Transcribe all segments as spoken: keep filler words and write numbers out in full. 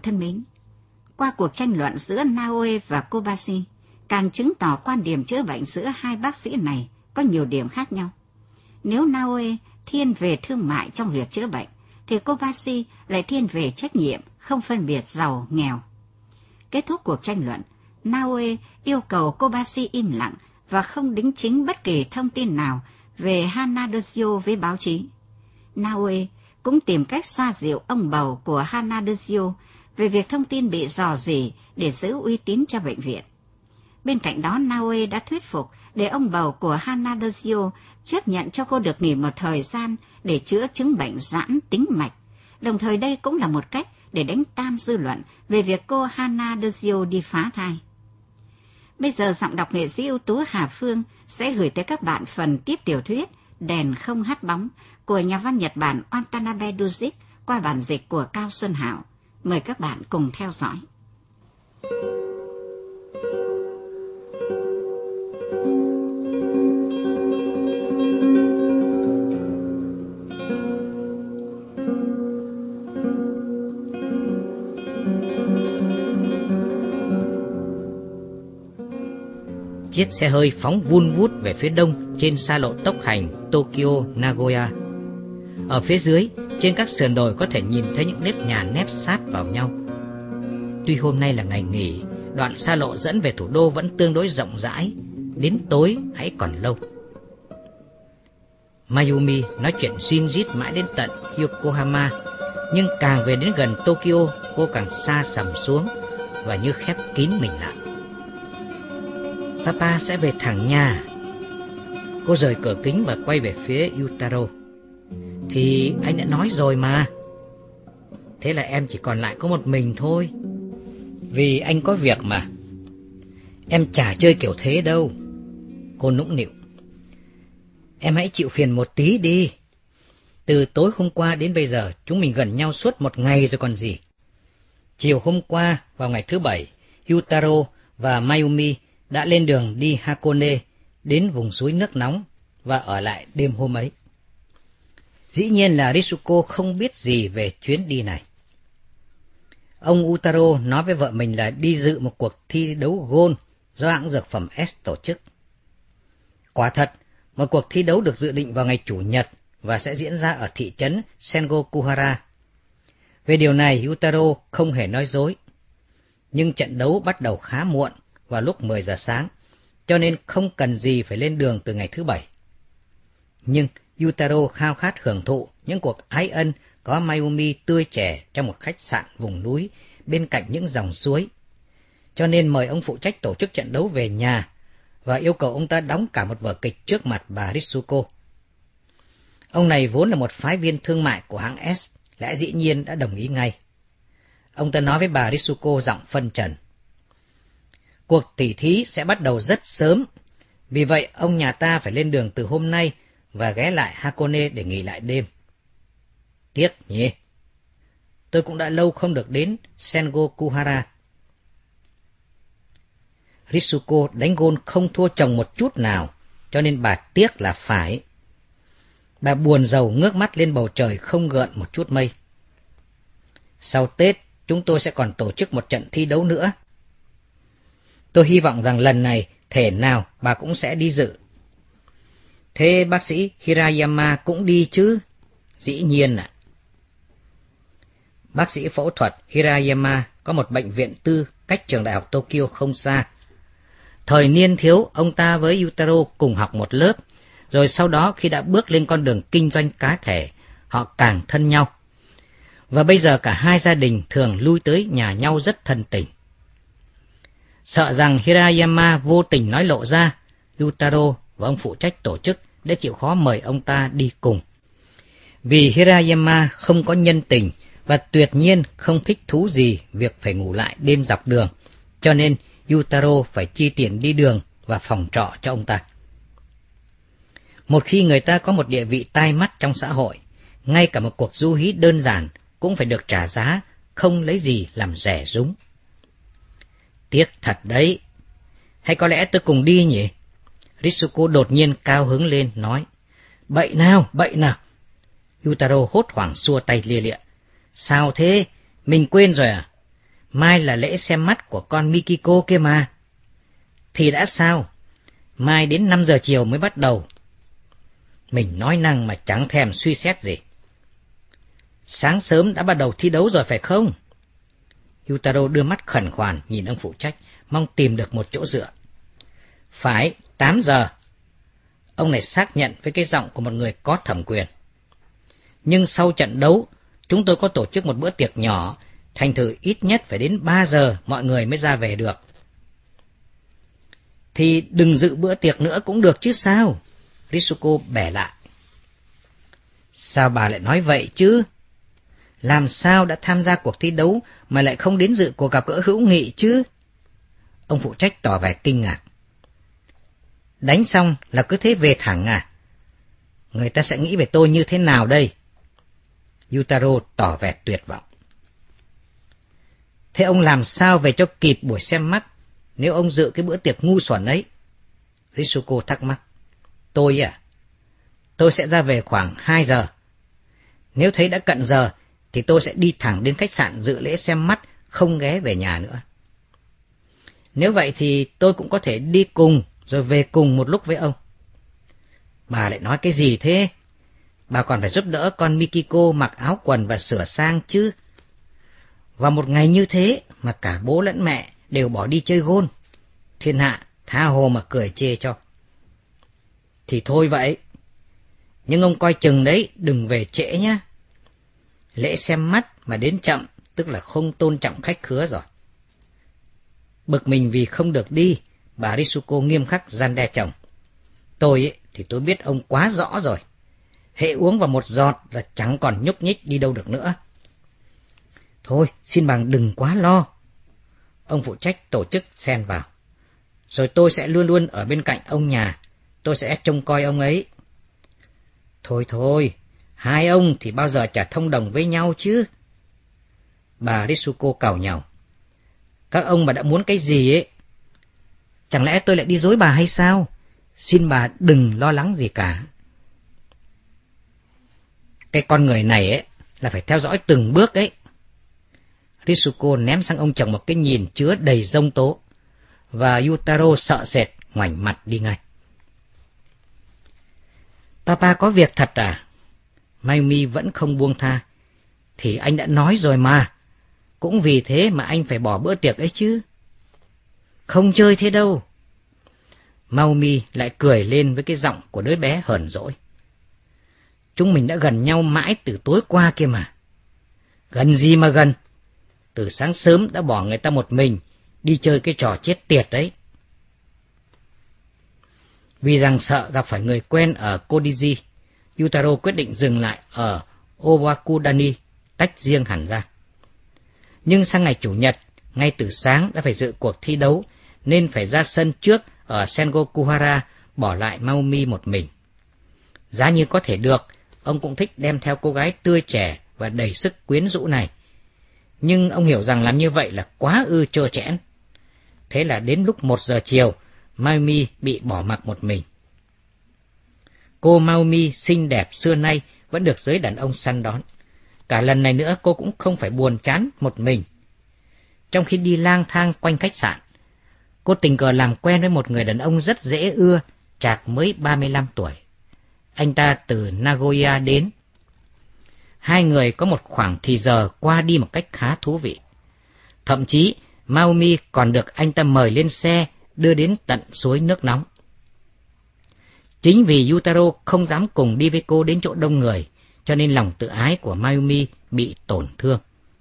thân mến, qua cuộc tranh luận giữa Naoe và Kobashi, càng chứng tỏ quan điểm chữa bệnh giữa hai bác sĩ này có nhiều điểm khác nhau. Nếu Naoe thiên về thương mại trong việc chữa bệnh, thì Kobashi lại thiên về trách nhiệm, không phân biệt giàu, nghèo. Kết thúc cuộc tranh luận, Naoe yêu cầu Kobashi im lặng và không đính chính bất kỳ thông tin nào về Hanadoshio với báo chí. Naoe cũng tìm cách xoa dịu ông bầu của Hanadoshio về việc thông tin bị rò rỉ để giữ uy tín cho bệnh viện. Bên cạnh đó, Naoe đã thuyết phục để ông bầu của Hanadoshio chấp nhận cho cô được nghỉ một thời gian để chữa chứng bệnh giãn tĩnh mạch. Đồng thời đây cũng là một cách để đánh tan dư luận về việc cô Hanadoshio đi phá thai. Bây giờ giọng đọc nghệ sĩ ưu tú Hà Phương sẽ gửi tới các bạn phần tiếp tiểu thuyết Đèn không hắt bóng của nhà văn Nhật Bản Watanabe Dujic qua bản dịch của Cao Xuân Hảo. Mời các bạn cùng theo dõi. Chiếc xe hơi phóng vun vút về phía đông trên xa lộ tốc hành Tokyo-Nagoya. Ở phía dưới, trên các sườn đồi có thể nhìn thấy những nếp nhà nép sát vào nhau. Tuy hôm nay là ngày nghỉ, đoạn xa lộ dẫn về thủ đô vẫn tương đối rộng rãi, đến tối hãy còn lâu. Mayumi nói chuyện rin rít mãi đến tận Yokohama, nhưng càng về đến gần Tokyo, cô càng xa sầm xuống và như khép kín mình lại. Papa sẽ về thẳng nhà. Cô rời cửa kính và quay về phía Yutaro. Thì anh đã nói rồi mà. Thế là em chỉ còn lại có một mình thôi. Vì anh có việc mà. Em chả chơi kiểu thế đâu. Cô nũng nịu. Em hãy chịu phiền một tí đi. Từ tối hôm qua đến bây giờ chúng mình gần nhau suốt một ngày rồi còn gì. Chiều hôm qua vào ngày thứ bảy, Yutaro và Mayumi đã lên đường đi Hakone, đến vùng suối nước nóng và ở lại đêm hôm ấy. Dĩ nhiên là Ritsuko không biết gì về chuyến đi này. Ông Utaro nói với vợ mình là đi dự một cuộc thi đấu gôn do hãng dược phẩm S tổ chức. Quả thật, một cuộc thi đấu được dự định vào ngày Chủ nhật và sẽ diễn ra ở thị trấn Sengokuhara. Về điều này, Utaro không hề nói dối. Nhưng trận đấu bắt đầu khá muộn, vào lúc mười giờ sáng, cho nên không cần gì phải lên đường từ ngày thứ bảy. Nhưng Yutaro khao khát hưởng thụ những cuộc ái ân có Mayumi tươi trẻ trong một khách sạn vùng núi bên cạnh những dòng suối. Cho nên mời ông phụ trách tổ chức trận đấu về nhà và yêu cầu ông ta đóng cả một vở kịch trước mặt bà Ritsuko. Ông này vốn là một phái viên thương mại của hãng S, lẽ dĩ nhiên đã đồng ý ngay. Ông ta nói với bà Ritsuko giọng phân trần. Cuộc tỉ thí sẽ bắt đầu rất sớm, vì vậy ông nhà ta phải lên đường từ hôm nay và ghé lại Hakone để nghỉ lại đêm. Tiếc nhỉ? Tôi cũng đã lâu không được đến Sengokuhara. Ritsuko đánh gôn không thua chồng một chút nào, cho nên bà tiếc là phải. Bà buồn rầu ngước mắt lên bầu trời không gợn một chút mây. Sau Tết, chúng tôi sẽ còn tổ chức một trận thi đấu nữa. Tôi hy vọng rằng lần này, thể nào bà cũng sẽ đi dự. Thế bác sĩ Hirayama cũng đi chứ? Dĩ nhiên ạ. À. Bác sĩ phẫu thuật Hirayama có một bệnh viện tư cách trường đại học Tokyo không xa. Thời niên thiếu, ông ta với Yutaro cùng học một lớp, rồi sau đó khi đã bước lên con đường kinh doanh cá thể, họ càng thân nhau. Và bây giờ cả hai gia đình thường lui tới nhà nhau rất thân tình. Sợ rằng Hirayama vô tình nói lộ ra, Yutaro và ông phụ trách tổ chức đã chịu khó mời ông ta đi cùng. Vì Hirayama không có nhân tình và tuyệt nhiên không thích thú gì việc phải ngủ lại đêm dọc đường, cho nên Yutaro phải chi tiền đi đường và phòng trọ cho ông ta. Một khi người ta có một địa vị tai mắt trong xã hội, ngay cả một cuộc du hí đơn giản cũng phải được trả giá, không lấy gì làm rẻ rúng. Tiếc thật đấy. Hay có lẽ tôi cùng đi nhỉ? Ritsuko đột nhiên cao hứng lên, nói. Bậy nào, bậy nào. Yutaro hốt hoảng xua tay lia lịa. Sao thế? Mình quên rồi à? Mai là lễ xem mắt của con Mikiko kia mà. Thì đã sao? Mai đến năm giờ chiều mới bắt đầu. Mình nói năng mà chẳng thèm suy xét gì. Sáng sớm đã bắt đầu thi đấu rồi phải không? Yutaro đưa mắt khẩn khoản nhìn ông phụ trách, mong tìm được một chỗ dựa. Phải, tám giờ. Ông này xác nhận với cái giọng của một người có thẩm quyền. Nhưng sau trận đấu, chúng tôi có tổ chức một bữa tiệc nhỏ, thành thử ít nhất phải đến ba giờ mọi người mới ra về được. Thì đừng dự bữa tiệc nữa cũng được chứ sao? Ritsuko bẻ lại. Sao bà lại nói vậy chứ? Làm sao đã tham gia cuộc thi đấu mà lại không đến dự cuộc gặp gỡ hữu nghị chứ? Ông phụ trách tỏ vẻ kinh ngạc. Đánh xong là cứ thế về thẳng à? Người ta sẽ nghĩ về tôi như thế nào đây? Yutaro tỏ vẻ tuyệt vọng. Thế ông làm sao về cho kịp buổi xem mắt nếu ông dự cái bữa tiệc ngu xuẩn ấy? Ritsuko thắc mắc. Tôi à? Tôi sẽ ra về khoảng hai giờ. Nếu thấy đã cận giờ thì tôi sẽ đi thẳng đến khách sạn dự lễ xem mắt, không ghé về nhà nữa. Nếu vậy thì tôi cũng có thể đi cùng rồi về cùng một lúc với ông. Bà lại nói cái gì thế? Bà còn phải giúp đỡ con Mikiko mặc áo quần và sửa sang chứ. Vào một ngày như thế mà cả bố lẫn mẹ đều bỏ đi chơi gôn. Thiên hạ tha hồ mà cười chê cho. Thì thôi vậy. Nhưng ông coi chừng đấy, đừng về trễ nhá. Lễ xem mắt mà đến chậm tức là không tôn trọng khách khứa rồi. Bực mình vì không được đi, bà Ritsuko nghiêm khắc gian đe chồng. Tôi ấy, thì tôi biết ông quá rõ rồi. Hễ uống vào một giọt là chẳng còn nhúc nhích đi đâu được nữa. Thôi, xin bằng đừng quá lo. Ông phụ trách tổ chức xen vào. Rồi tôi sẽ luôn luôn ở bên cạnh ông nhà. Tôi sẽ trông coi ông ấy. Thôi thôi, hai ông thì bao giờ chả thông đồng với nhau chứ. Bà Ritsuko càu nhàu. Các ông mà đã muốn cái gì ấy, chẳng lẽ tôi lại đi dối bà hay sao? Xin bà đừng lo lắng gì cả. Cái con người này ấy là phải theo dõi từng bước ấy. Ritsuko ném sang ông chồng một cái nhìn chứa đầy giông tố, và Yutaro sợ sệt ngoảnh mặt đi ngay. Papa có việc thật à? Mayumi vẫn không buông tha. Thì anh đã nói rồi mà. Cũng vì thế mà anh phải bỏ bữa tiệc ấy chứ. Không chơi thế đâu. Mayumi lại cười lên với cái giọng của đứa bé hờn dỗi. Chúng mình đã gần nhau mãi từ tối qua kia mà. Gần gì mà gần. Từ sáng sớm đã bỏ người ta một mình đi chơi cái trò chết tiệt đấy. Vì rằng sợ gặp phải người quen ở Kodiji, Yutaro quyết định dừng lại ở Owakudani, tách riêng hẳn ra. Nhưng sang ngày Chủ nhật, ngay từ sáng đã phải dự cuộc thi đấu, nên phải ra sân trước ở Sengokuhara, bỏ lại Mayumi một mình. Giá như có thể được, ông cũng thích đem theo cô gái tươi trẻ và đầy sức quyến rũ này. Nhưng ông hiểu rằng làm như vậy là quá ư trơ trẽn. Thế là đến lúc một giờ chiều, Mayumi bị bỏ mặc một mình. Cô Mayumi xinh đẹp xưa nay vẫn được giới đàn ông săn đón. Cả lần này nữa cô cũng không phải buồn chán một mình. Trong khi đi lang thang quanh khách sạn, cô tình cờ làm quen với một người đàn ông rất dễ ưa, trạc mới ba mươi lăm tuổi. Anh ta từ Nagoya đến. Hai người có một khoảng thì giờ qua đi một cách khá thú vị. Thậm chí, Mayumi còn được anh ta mời lên xe đưa đến tận suối nước nóng. Chính vì Yutaro không dám cùng đi với cô đến chỗ đông người, cho nên lòng tự ái của Mayumi bị tổn thương.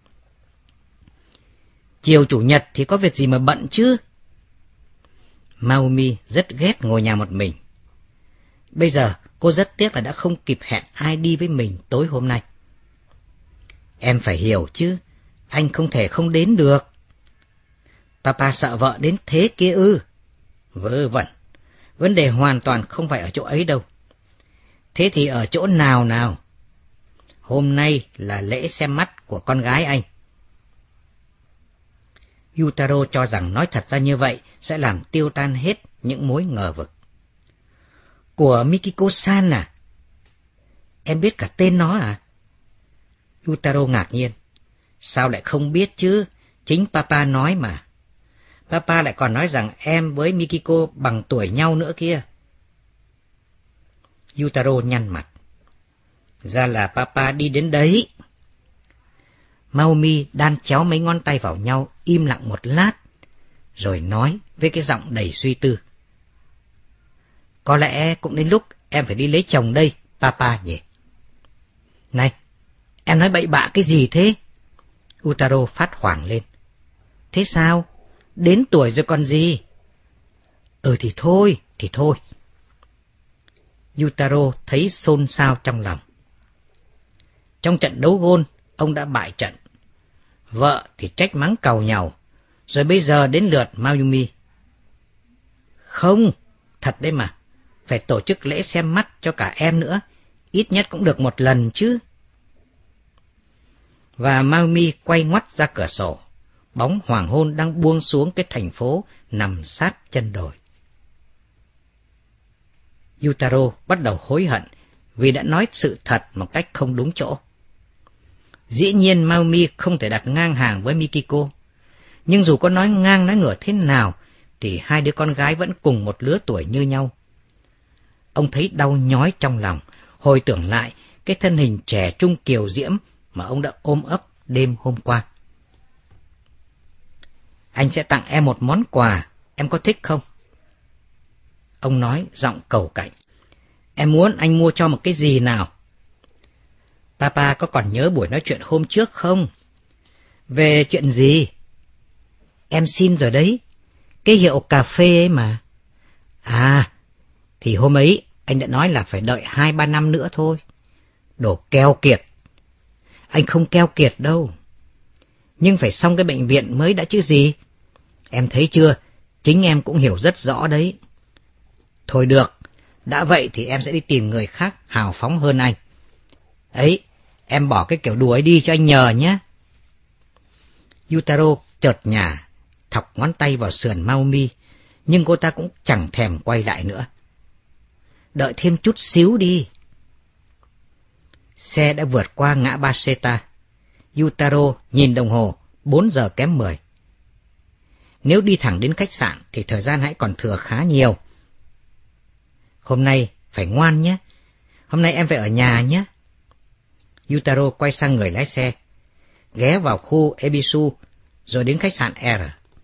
Chiều Chủ nhật thì có việc gì mà bận chứ? Mayumi rất ghét ngồi nhà một mình. Bây giờ cô rất tiếc là đã không kịp hẹn ai đi với mình tối hôm nay. Em phải hiểu chứ, anh không thể không đến được. Papa sợ vợ đến thế kia ư? Vớ vẩn, vấn đề hoàn toàn không phải ở chỗ ấy đâu. Thế thì ở chỗ nào nào? Hôm nay là lễ xem mắt của con gái anh. Yutaro cho rằng nói thật ra như vậy sẽ làm tiêu tan hết những mối ngờ vực. Của Mikiko-san à? Em biết cả tên nó à? Yutaro ngạc nhiên. Sao lại không biết chứ? Chính Papa nói mà. Papa lại còn nói rằng em với Mikiko bằng tuổi nhau nữa kia. Yutaro nhăn mặt. Ra là Papa đi đến đấy. Maomi đan chéo mấy ngón tay vào nhau, im lặng một lát, rồi nói với cái giọng đầy suy tư. Có lẽ cũng đến lúc em phải đi lấy chồng đây, Papa nhỉ? Này, em nói bậy bạ cái gì thế? Utaro phát hoảng lên. Thế sao? Đến tuổi rồi còn gì? Ừ thì thôi, thì thôi. Yutaro thấy xôn xao trong lòng. Trong trận đấu gôn, ông đã bại trận. Vợ thì trách mắng càu nhàu, rồi bây giờ đến lượt Mayumi. Không, thật đấy mà, phải tổ chức lễ xem mắt cho cả em nữa, ít nhất cũng được một lần chứ. Và Mayumi quay ngoắt ra cửa sổ, bóng hoàng hôn đang buông xuống cái thành phố nằm sát chân đồi. Yutaro bắt đầu hối hận vì đã nói sự thật một cách không đúng chỗ. Dĩ nhiên Mayumi không thể đặt ngang hàng với Mikiko, nhưng dù có nói ngang nói ngửa thế nào thì hai đứa con gái vẫn cùng một lứa tuổi như nhau. Ông thấy đau nhói trong lòng, hồi tưởng lại cái thân hình trẻ trung kiều diễm mà ông đã ôm ấp đêm hôm qua. Anh sẽ tặng em một món quà, em có thích không? Ông nói giọng cầu cạnh. Em muốn anh mua cho một cái gì nào? Papa có còn nhớ buổi nói chuyện hôm trước không? Về chuyện gì? Em xin rồi đấy, cái hiệu cà phê ấy mà. À, thì hôm ấy anh đã nói là phải đợi hai ba năm nữa thôi. Đồ keo kiệt. Anh không keo kiệt đâu. Nhưng phải xong cái bệnh viện mới đã chứ gì. Em thấy chưa, chính em cũng hiểu rất rõ đấy. Thôi được, đã vậy thì em sẽ đi tìm người khác hào phóng hơn anh. Ấy, em bỏ cái kiểu đùa ấy đi cho anh nhờ nhé. Yutaro chợt nhả, thọc ngón tay vào sườn Mayumi, nhưng cô ta cũng chẳng thèm quay lại nữa. Đợi thêm chút xíu đi. Xe đã vượt qua ngã ba Seta. Yutaro nhìn đồng hồ, bốn giờ kém mười. Nếu đi thẳng đến khách sạn thì thời gian hãy còn thừa khá nhiều. Hôm nay phải ngoan nhé. Hôm nay em phải ở nhà nhé. Yutaro quay sang người lái xe, ghé vào khu Ebisu, rồi đến khách sạn R.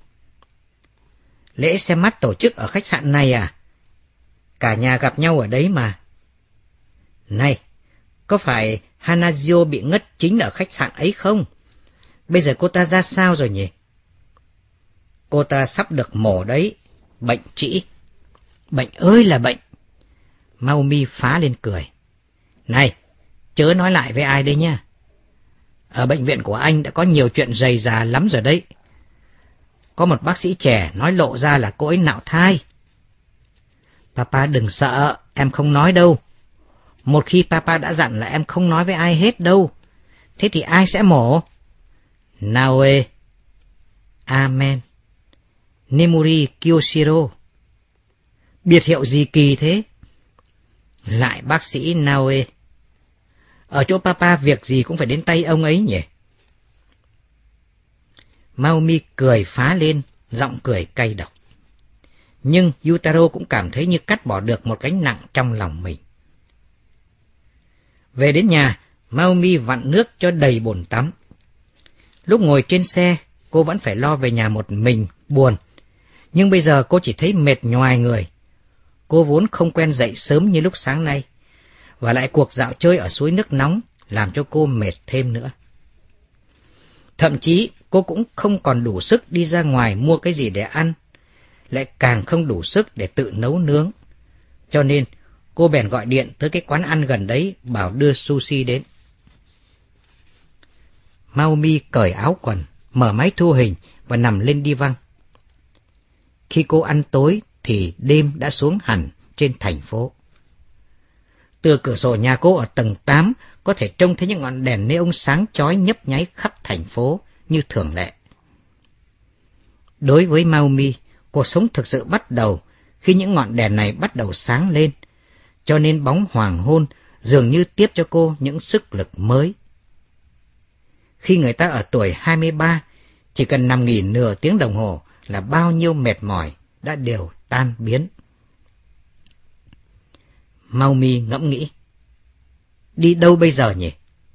Lễ xem mắt tổ chức ở khách sạn này à? Cả nhà gặp nhau ở đấy mà. Này, có phải Hanazio bị ngất chính ở khách sạn ấy không? Bây giờ cô ta ra sao rồi nhỉ? Cô ta sắp được mổ đấy, bệnh trĩ. Bệnh ơi là bệnh. Mayumi phá lên cười. Này, chớ nói lại với ai đây nha. Ở bệnh viện của anh đã có nhiều chuyện rầy rà lắm rồi đấy. Có một bác sĩ trẻ nói lộ ra là cô ấy nạo thai. Papa đừng sợ, em không nói đâu. Một khi Papa đã dặn là em không nói với ai hết đâu. Thế thì ai sẽ mổ? Naoe. Amen. Nemuri Kyoshiro. Biệt hiệu gì kỳ thế? Lại bác sĩ Naoe. Ở chỗ Papa việc gì cũng phải đến tay ông ấy nhỉ? Mayumi cười phá lên, giọng cười cay độc. Nhưng Yutaro cũng cảm thấy như cắt bỏ được một gánh nặng trong lòng mình. Về đến nhà, Mayumi vặn nước cho đầy bồn tắm. Lúc ngồi trên xe, cô vẫn phải lo về nhà một mình, buồn. Nhưng bây giờ cô chỉ thấy mệt nhoài người. Cô vốn không quen dậy sớm như lúc sáng nay. Và lại cuộc dạo chơi ở suối nước nóng làm cho cô mệt thêm nữa. Thậm chí cô cũng không còn đủ sức đi ra ngoài mua cái gì để ăn, lại càng không đủ sức để tự nấu nướng. Cho nên cô bèn gọi điện tới cái quán ăn gần đấy bảo đưa sushi đến. Mayumi cởi áo quần, mở máy thu hình và nằm lên đi văng. Khi cô ăn tối thì đêm đã xuống hẳn trên thành phố. Từ cửa sổ nhà cô ở tầng tám có thể trông thấy những ngọn đèn neon sáng chói nhấp nháy khắp thành phố như thường lệ. Đối với Mayumi, cuộc sống thực sự bắt đầu khi những ngọn đèn này bắt đầu sáng lên, cho nên bóng hoàng hôn dường như tiếp cho cô những sức lực mới. Khi người ta ở tuổi hai mươi ba Chỉ cần nằm nghỉ nửa tiếng đồng hồ là bao nhiêu mệt mỏi đã đều tan biến. Maumi ngẫm nghĩ. Đi đâu bây giờ nhỉ?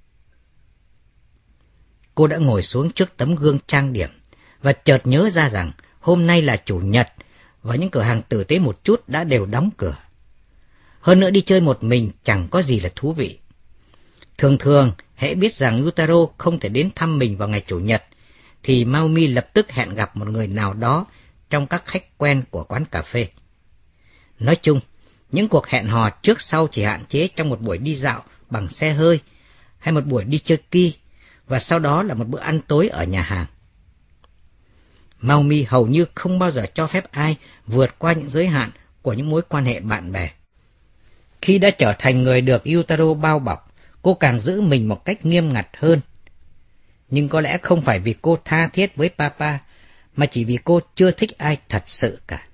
Cô đã ngồi xuống trước tấm gương trang điểm và chợt nhớ ra rằng hôm nay là chủ nhật và những cửa hàng tử tế một chút đã đều đóng cửa. Hơn nữa đi chơi một mình chẳng có gì là thú vị. Thường thường, hễ biết rằng Yutaro không thể đến thăm mình vào ngày chủ nhật, thì Maumi lập tức hẹn gặp một người nào đó trong các khách quen của quán cà phê. Nói chung, những cuộc hẹn hò trước sau chỉ hạn chế trong một buổi đi dạo bằng xe hơi hay một buổi đi chơi ki, và sau đó là một bữa ăn tối ở nhà hàng. Maumi hầu như không bao giờ cho phép ai vượt qua những giới hạn của những mối quan hệ bạn bè. Khi đã trở thành người được Yutaro bao bọc, cô càng giữ mình một cách nghiêm ngặt hơn. Nhưng có lẽ không phải vì cô tha thiết với Papa, mà chỉ vì cô chưa thích ai thật sự cả.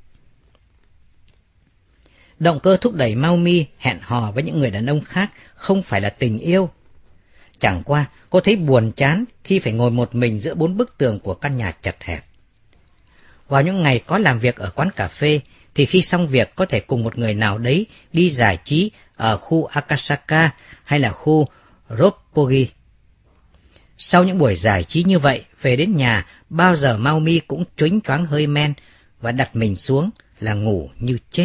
Động cơ thúc đẩy Maumi hẹn hò với những người đàn ông khác không phải là tình yêu. Chẳng qua, cô thấy buồn chán khi phải ngồi một mình giữa bốn bức tường của căn nhà chật hẹp. Vào những ngày có làm việc ở quán cà phê, thì khi xong việc có thể cùng một người nào đấy đi giải trí ở khu Akasaka hay là khu Roppongi. Sau những buổi giải trí như vậy, về đến nhà, bao giờ Maumi cũng choáng choáng hơi men và đặt mình xuống là ngủ như chết.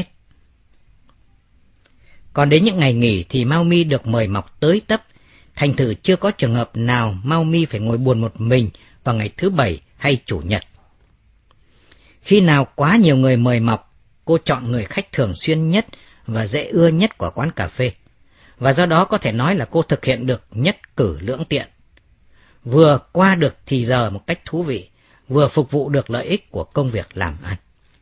Còn đến những ngày nghỉ thì Maumi được mời mọc tới tấp, thành thử chưa có trường hợp nào Maumi phải ngồi buồn một mình vào ngày thứ Bảy hay Chủ nhật. Khi nào quá nhiều người mời mọc, cô chọn người khách thường xuyên nhất và dễ ưa nhất của quán cà phê, và do đó có thể nói là cô thực hiện được nhất cử lưỡng tiện. Vừa qua được thì giờ một cách thú vị, vừa phục vụ được lợi ích của công việc làm ăn.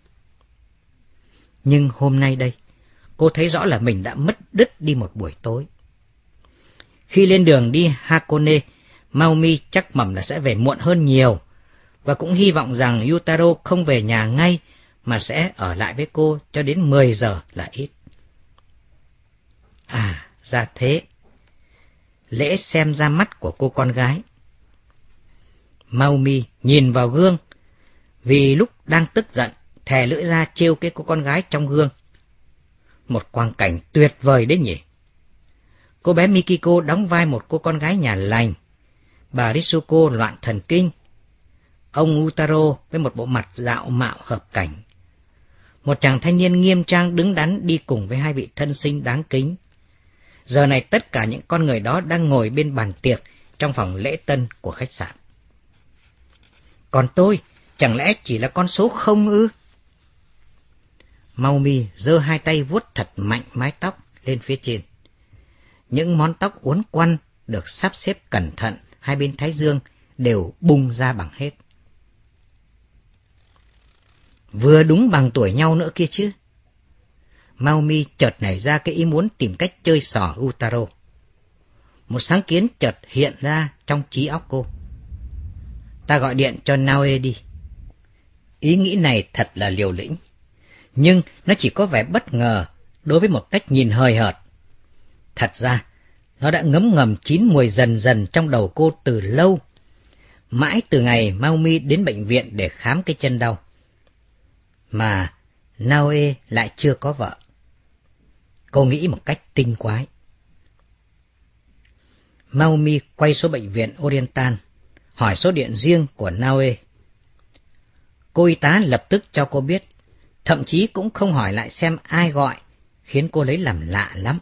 Nhưng hôm nay đây, cô thấy rõ là mình đã mất đứt đi một buổi tối. Khi lên đường đi Hakone, Maumi chắc mẩm là sẽ về muộn hơn nhiều, và cũng hy vọng rằng Yutaro không về nhà ngay mà sẽ ở lại với cô cho đến mười giờ là ít. À, ra thế. Lễ xem ra mắt của cô con gái. Maumi nhìn vào gương, vì lúc đang tức giận, thè lưỡi ra trêu cái cô con gái trong gương. Một quang cảnh tuyệt vời đấy nhỉ. Cô bé Mikiko đóng vai một cô con gái nhà lành, bà Ritsuko loạn thần kinh, ông Utaro với một bộ mặt dạo mạo hợp cảnh. Một chàng thanh niên nghiêm trang đứng đắn đi cùng với hai vị thân sinh đáng kính. Giờ này tất cả những con người đó đang ngồi bên bàn tiệc trong phòng lễ tân của khách sạn. Còn tôi, chẳng lẽ chỉ là con số không ư? Maumi giơ hai tay vuốt thật mạnh mái tóc lên phía trên. Những món tóc uốn quăn được sắp xếp cẩn thận hai bên thái dương đều bung ra bằng hết. Vừa đúng bằng tuổi nhau nữa kia chứ. Maumi chợt nảy ra cái ý muốn tìm cách chơi xỏ Utaro. Một sáng kiến chợt hiện ra trong trí óc cô. Ta gọi điện cho Naoe đi. Ý nghĩ này thật là liều lĩnh, nhưng nó chỉ có vẻ bất ngờ đối với một cách nhìn hời hợt. Thật ra, nó đã ngấm ngầm chín mùi dần dần trong đầu cô từ lâu, mãi từ ngày Maumi đến bệnh viện để khám cái chân đau. Mà Naoe lại chưa có vợ. Cô nghĩ một cách tinh quái. Maumi quay số bệnh viện Oriental, hỏi số điện riêng của Naoe. Cô y tá lập tức cho cô biết, thậm chí cũng không hỏi lại xem ai gọi, khiến cô lấy làm lạ lắm.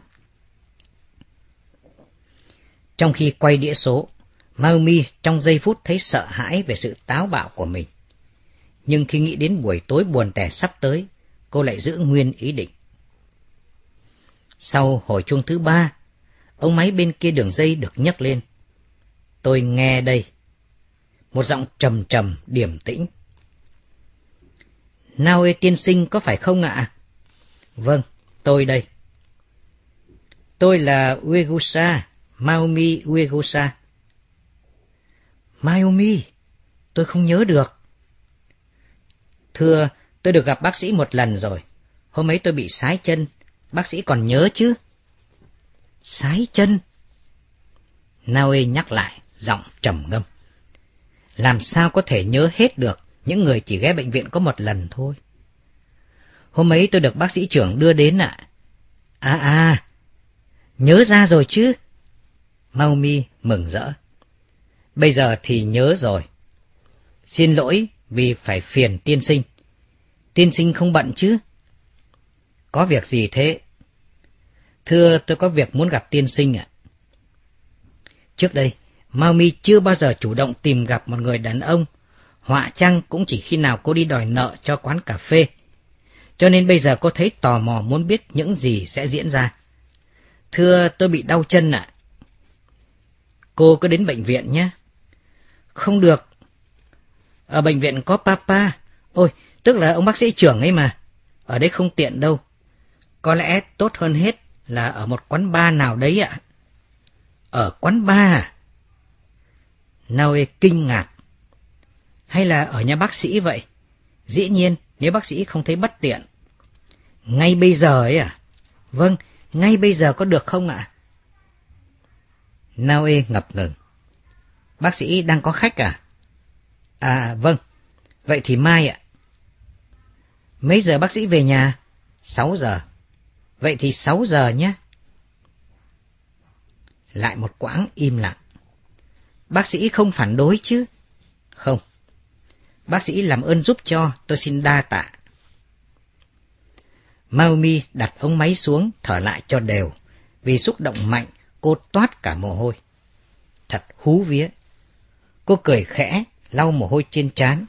Trong khi quay đĩa số, Maumi trong giây phút thấy sợ hãi về sự táo bạo của mình. Nhưng khi nghĩ đến buổi tối buồn tẻ sắp tới, cô lại giữ nguyên ý định. Sau hồi chuông thứ ba, ống máy bên kia đường dây được nhấc lên. Tôi nghe đây. Một giọng trầm trầm, điềm tĩnh. Naoe tiên sinh có phải không ạ? Vâng, tôi đây. Tôi là Uegusa, Maumi Uegusa. Maumi, tôi không nhớ được. Thưa, tôi được gặp bác sĩ một lần rồi. Hôm ấy tôi bị sái chân, bác sĩ còn nhớ chứ? Sái chân? Naoe nhắc lại, giọng trầm ngâm. làm sao có thể nhớ hết được những người chỉ ghé bệnh viện có một lần thôi. Hôm ấy tôi được bác sĩ trưởng đưa đến ạ. À. à à, nhớ ra rồi chứ? Maumi mừng rỡ. Bây giờ thì nhớ rồi. Xin lỗi vì phải phiền tiên sinh. Tiên sinh không bận chứ? Có việc gì thế? Thưa, tôi có việc muốn gặp tiên sinh ạ. Trước đây, Maumi chưa bao giờ chủ động tìm gặp một người đàn ông, họa chăng cũng chỉ khi nào cô đi đòi nợ cho quán cà phê. Cho nên bây giờ cô thấy tò mò muốn biết những gì sẽ diễn ra. Thưa, tôi bị đau chân ạ. Cô cứ đến bệnh viện nhé. Không được. Ở bệnh viện có Papa. Ôi, tức là ông bác sĩ trưởng ấy mà. Ở đây không tiện đâu. Có lẽ tốt hơn hết là ở một quán bar nào đấy ạ. Ở quán bar à? Naoe kinh ngạc. Hay là ở nhà bác sĩ vậy? Dĩ nhiên, nếu bác sĩ không thấy bất tiện. Ngay bây giờ ấy à? Vâng, ngay bây giờ có được không ạ? Naoe ngập ngừng. Bác sĩ đang có khách à? À vâng, vậy thì mai ạ. Mấy giờ bác sĩ về nhà? Sáu giờ. Vậy thì sáu giờ nhé. Lại một quãng im lặng. Bác sĩ không phản đối chứ? Không. Bác sĩ làm ơn giúp cho, tôi xin đa tạ. Maumi đặt ống máy xuống, thở lại cho đều. Vì xúc động mạnh, cô toát cả mồ hôi. Thật hú vía. Cô cười khẽ, lau mồ hôi trên trán.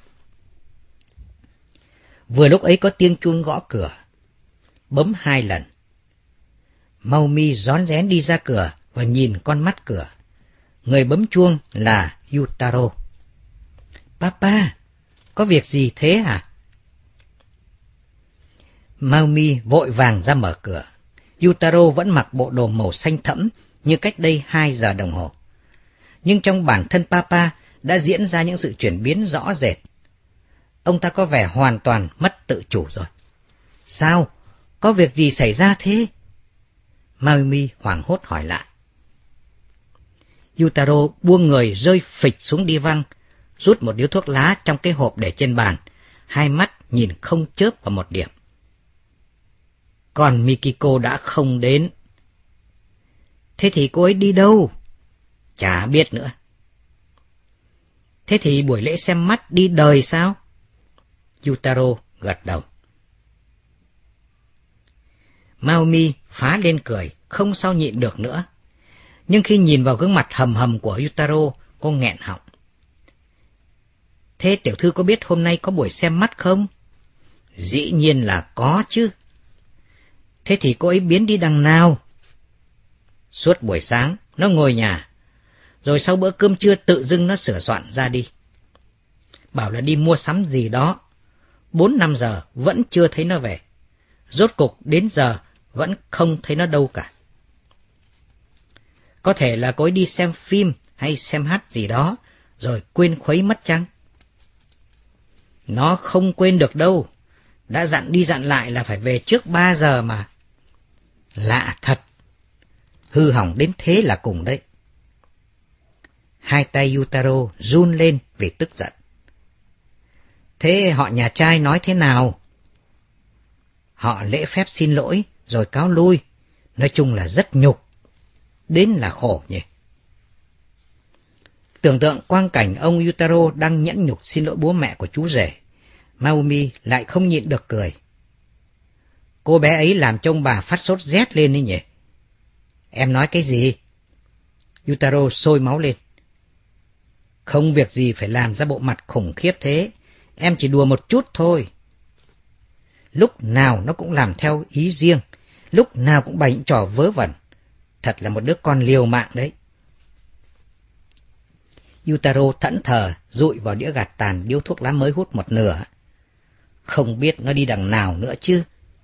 Vừa lúc ấy có tiếng chuông gõ cửa. Bấm hai lần. Maumi rón rén đi ra cửa và nhìn con mắt cửa. Người bấm chuông là Yutaro. Papa, có việc gì thế hả? Maumi vội vàng ra mở cửa. Yutaro vẫn mặc bộ đồ màu xanh thẫm như cách đây hai giờ đồng hồ. Nhưng trong bản thân Papa đã diễn ra những sự chuyển biến rõ rệt. Ông ta có vẻ hoàn toàn mất tự chủ rồi. Sao? Có việc gì xảy ra thế? Maumi hoảng hốt hỏi lại. Yutaro buông người rơi phịch xuống đi văng, rút một điếu thuốc lá trong cái hộp để trên bàn, hai mắt nhìn không chớp vào một điểm. Còn Mikiko đã không đến. Thế thì cô ấy đi đâu? Chả biết nữa. Thế thì buổi lễ xem mắt đi đời sao? Yutaro gật đầu. Maumi phá lên cười, không sao nhịn được nữa. Nhưng khi nhìn vào gương mặt hầm hầm của Yutaro, cô nghẹn họng. Thế tiểu thư có biết hôm nay có buổi xem mắt không? Dĩ nhiên là có chứ. Thế thì cô ấy biến đi đằng nào? Suốt buổi sáng, nó ngồi nhà. Rồi sau bữa cơm trưa tự dưng nó sửa soạn ra đi. Bảo là đi mua sắm gì đó. Bốn năm giờ vẫn chưa thấy nó về. Rốt cục đến giờ vẫn không thấy nó đâu cả. Có thể là cô ấy đi xem phim hay xem hát gì đó, rồi quên khuấy mất chăng? Nó không quên được đâu. Đã dặn đi dặn lại là phải về trước ba giờ mà. Lạ thật. Hư hỏng đến thế là cùng đấy. Hai tay Yutaro run lên vì tức giận. Thế họ nhà trai nói thế nào? Họ lễ phép xin lỗi rồi cáo lui. Nói chung là rất nhục. Đến là khổ nhỉ. Tưởng tượng quang cảnh ông Yutaro đang nhẫn nhục xin lỗi bố mẹ của chú rể, Maumi lại không nhịn được cười. Cô bé ấy làm cho ông bà phát sốt rét lên đấy nhỉ. Em nói cái gì? Yutaro sôi máu lên. Không việc gì phải làm ra bộ mặt khủng khiếp thế. Em chỉ đùa một chút thôi. Lúc nào nó cũng làm theo ý riêng. Lúc nào cũng bày những trò vớ vẩn. Thật là một đứa con liều mạng đấy. Yutaro thẫn thờ dụi vào đĩa gạt tàn điếu thuốc lá mới hút một nửa. Không biết nó đi đằng nào nữa chứ.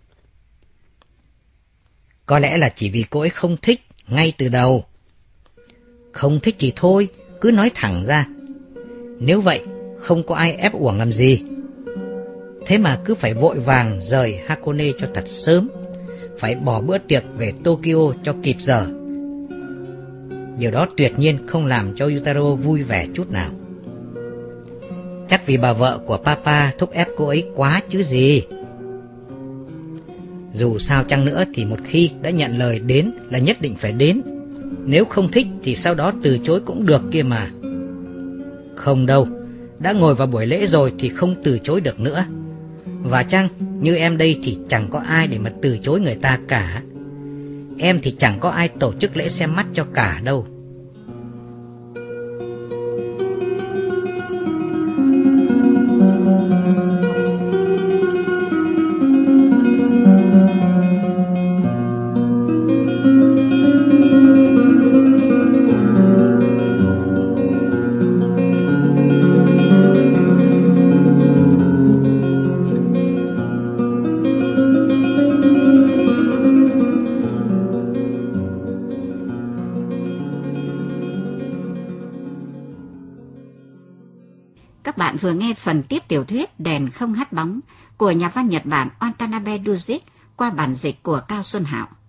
Có lẽ là chỉ vì cô ấy không thích ngay từ đầu. Không thích thì thôi, cứ nói thẳng ra. Nếu vậy, không có ai ép uổng làm gì. Thế mà cứ phải vội vàng rời Hakone cho thật sớm. Phải bỏ bữa tiệc về Tokyo cho kịp giờ. Điều đó tuyệt nhiên không làm cho Yutaro vui vẻ chút nào. Chắc vì bà vợ của Papa thúc ép cô ấy quá chứ gì. Dù sao chăng nữa thì một khi đã nhận lời đến là nhất định phải đến. Nếu không thích thì sau đó từ chối cũng được kia mà. Không đâu, đã ngồi vào buổi lễ rồi thì không từ chối được nữa. Và chăng như em đây thì chẳng có ai để mà từ chối người ta cả. Em thì chẳng có ai tổ chức lễ xem mắt cho cả đâu. Các bạn vừa nghe phần tiếp tiểu thuyết Đèn không hắt bóng của nhà văn Nhật Bản Watanabe Dujic qua bản dịch của Cao Xuân Hạo.